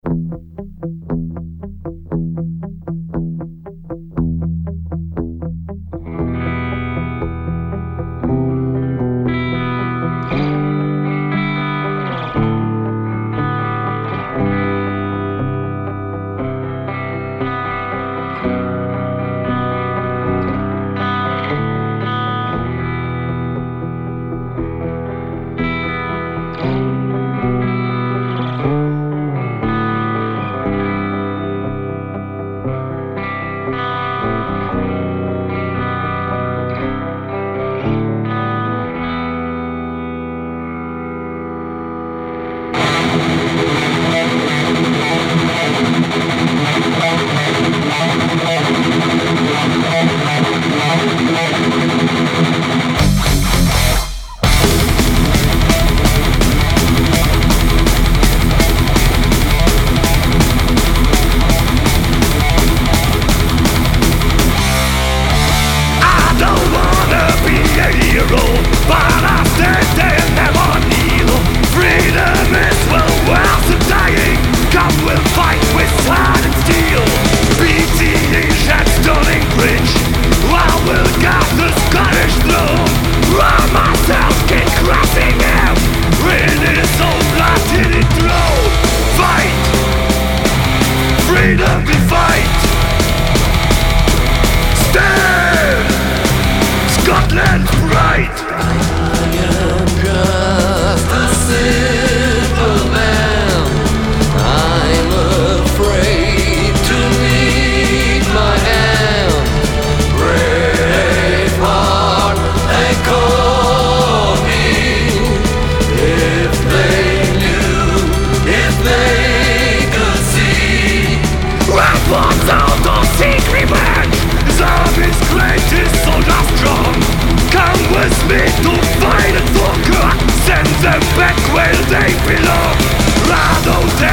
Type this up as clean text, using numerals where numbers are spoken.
Freedom to fight. Stand, Scotland's pride. I am just a simple man. I'm afraid to meet my hand. Brave heart, they call me. If they knew, if they could see. Weapons out of seek revenge. Zombies greatest soldiers strong. Come with me to fight and conquer. Send them back where they belong. Rather